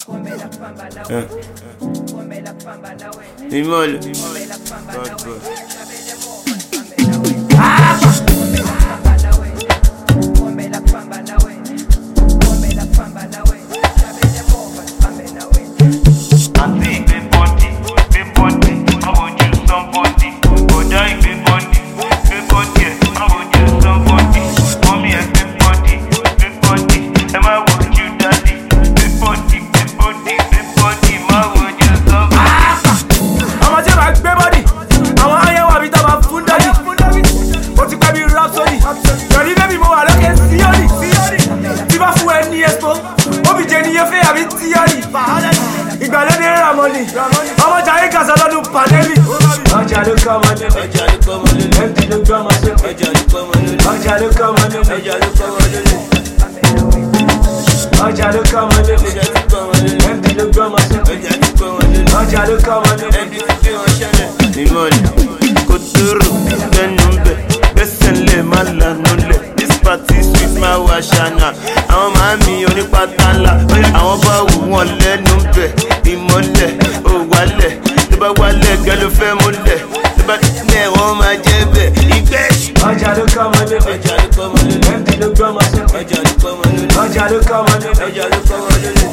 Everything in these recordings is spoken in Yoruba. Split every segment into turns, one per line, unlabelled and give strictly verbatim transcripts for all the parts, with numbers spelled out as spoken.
Yeah. Imole. God, God.
Ìgbàlódé Ramoni, ọmọ jayé kàṣà lọ́dún pandemic. Ọjà ló kọ́ ọmọ lélẹ̀, ọjà ló kọ́ ọmọ lélẹ̀, ẹ̀mí ló gbọ́ ọmọ sókè. Ọjà ló kọ́ ọmọ lélẹ̀, ọjà ló kọ́ ọmọ lélẹ̀, ọjà ló kọ́ ọmọ lélẹ̀. Ọjà ló kọ́ ọmọ lélẹ̀, ẹ̀mí ló gbọ́ ọmọ sókè. Ọjà ló kọ́ ọmọ lélẹ̀, ọjà ló kọ́ ọmọ lélẹ̀, ẹ̀mí ló gbé wọn ṣẹlẹ̀. Ìmọ̀lẹ̀ kò dúró lẹ́nu bẹ̀, gbẹ́sẹ̀ lẹ̀ má lànà lẹ̀. This party sweet máa wà ṣànà. Àwọn màámi onípátá ńlá, àwọn bá wù wọ́n lẹ́nu bẹ̀. Ìmọ̀lẹ̀ ò wálẹ̀, tó bá wálẹ̀ gẹ́ ló fẹ́ múlẹ̀, tó bá tilẹ̀ wọ́n máa jẹ́ bẹ̀. Ìgbẹ́. Ọjà ló kọ́ ọmọ lélẹ̀, ọjà ló kọ́ ọmọ lélẹ̀, ẹ̀mí ló gbọ́ ọmọ sókè. Ọjà ló kọ́ ọmọ lélẹ̀, ọjà ló kọ́ ọmọ lélẹ̀, ọjà ló kọ́ ọmọ lélẹ̀.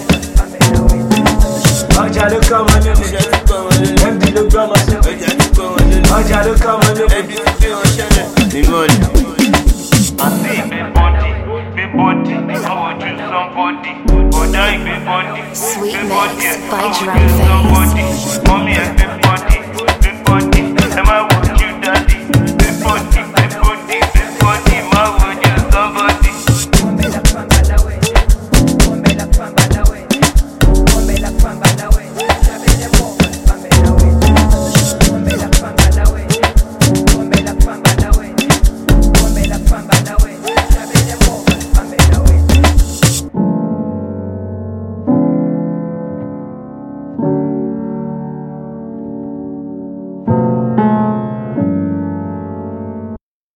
Ọjà ló kọ́ ọmọ lélẹ̀, ẹ̀mí ló gbọ́ ọmọ sókè. Ọjà ló kọ́ ọmọ lélẹ̀, ọjà ló kọ́ ọmọ lélẹ̀, ẹ̀mí ló gbé wọn ṣẹlẹ̀. Ìmọ̀lẹ̀. Àti ìgbẹ́ bọ́dì, ìgbẹ́ bọ́dì, ọwọ́ ju somebody. Ọjà ìgbẹ́ bọ́dì,
Sweet mix by Drum Face.
Mommy, I feel body.